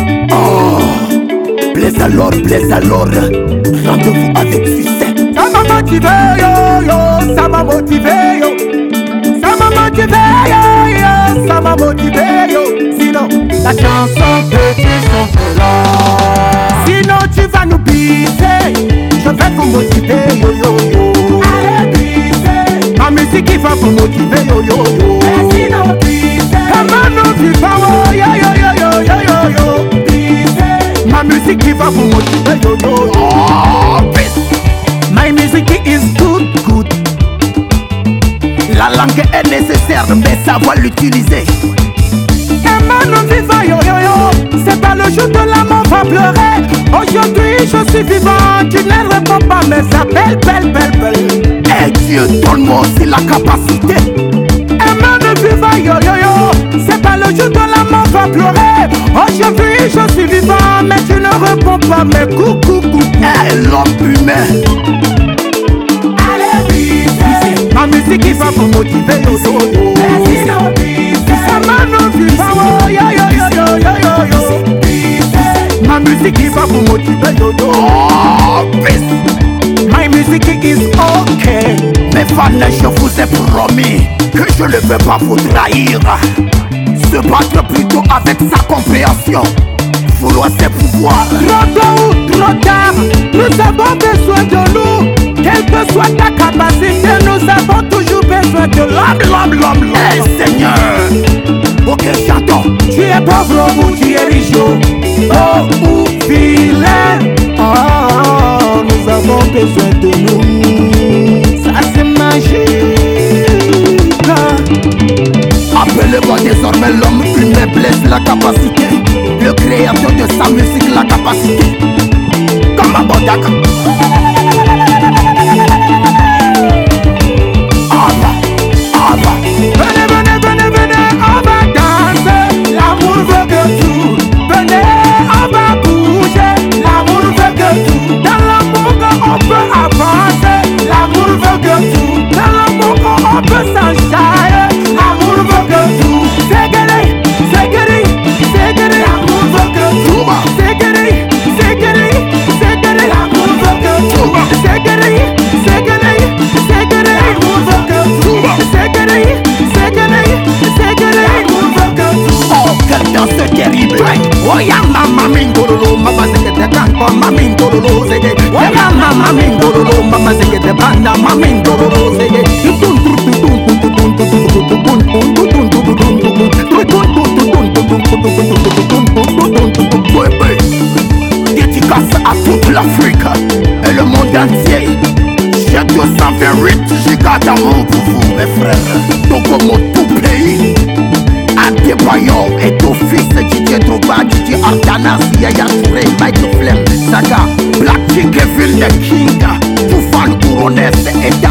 Oh, Blaise alors, rendez-vous avec succès. Ça m'a motivé, yo, yo, ça m'a motivé, yo. Ça m'a motivé, yo, yo, ça m'a motivé, yo. Sinon, la chanson que tu chantes là. Sinon, tu vas nous pisser. Je vais vous motiver, yo, yo, yo. Allez, pisser. Ma musique qui va vous motiver, yo, yo, yo. Et sinon, pisser. Comment nous vivons, yo, yo, yo, yo, yo, yo, yo. Pisser. Ma musique qui va vous motiver, yo, yo, yo. Oh, peace. My music is good, good. La langue est nécessaire, mais savoir l'utiliser. Comment nous vivons, yo, yo, yo. C'est pas le jour de la mort, va pleurer. Aujourd'hui, je suis vivant. Tu ne réponds pas mes appels, belle, belle, belle. Et Dieu, donne-moi aussi la capacité. Comment nous vivons, yo, yo, yo. C'est pas le jour de la mort, va pleurer. Aujourd'hui, je suis vivant. Mais tu ne réponds pas mes coucou, coucou. Et l'homme humain. Allez, pisser. Ma musique qui va vous motiver, yo, yo, yo. Comment nous vivons, yo, yo, yo, yo, yo, yo, yo. Ma musique qui va vous motiver, yo, yo. Oh, peace. My music is okay. Mes fans, je vous ai promis que je ne veux pas vous trahir. Se battre plutôt avec sa compréhension. Vouloir ses pouvoirs. Trop tôt ou trop tard, nous avons besoin de nous. Quelle que soit ta capacité, nous avons toujours besoin de l'homme. Eh Seigneur. Ok, chantons. Tu es pauvre ou tu es riche, oh ou vilain. Oh, nous avons besoin de nous. Ça c'est magique. Appelez-moi désormais l'homme humain, Blaise la capacité. Le créateur de sa musique, la capacité. Comme Abodaka. Venez, venez, venez, venez, on va danser. L'amour veut que tout. Venez, on va bouger. L'amour veut que tout. Dans l'amour on peut avancer. L'amour veut que tout. Dans l'amour on peut s'enjailler. L'amour veut que tout. C'est guéri, c'est guéri, c'est guéri. L'amour veut que tout. C'est guéri, c'est guéri, c'est guéri. L'amour veut que tout. C'est guéri, c'est guéri, c'est guéri. L'amour veut que tout. C'est guéri, c'est guéri, c'est guéri. L'amour veut que tout. Oh, quelle danse terrible. Oh, ya mama mingololo, mama sekete kanko, mama mingololo, zege. Oh, ya mama mingololo, mama sekete banda, mama mingololo, zege. Dédicace à toute l'Afrique et le monde entier. J'ai 228 gigas d'amour pour vous, mes frères. Donc, comme tout pays. Adebayor et d'office Didier Drogba, Didier Ardanas, Yaya Touré, Michael Flem, Saga, Black King, Kevin the King, Toufan Couronnes et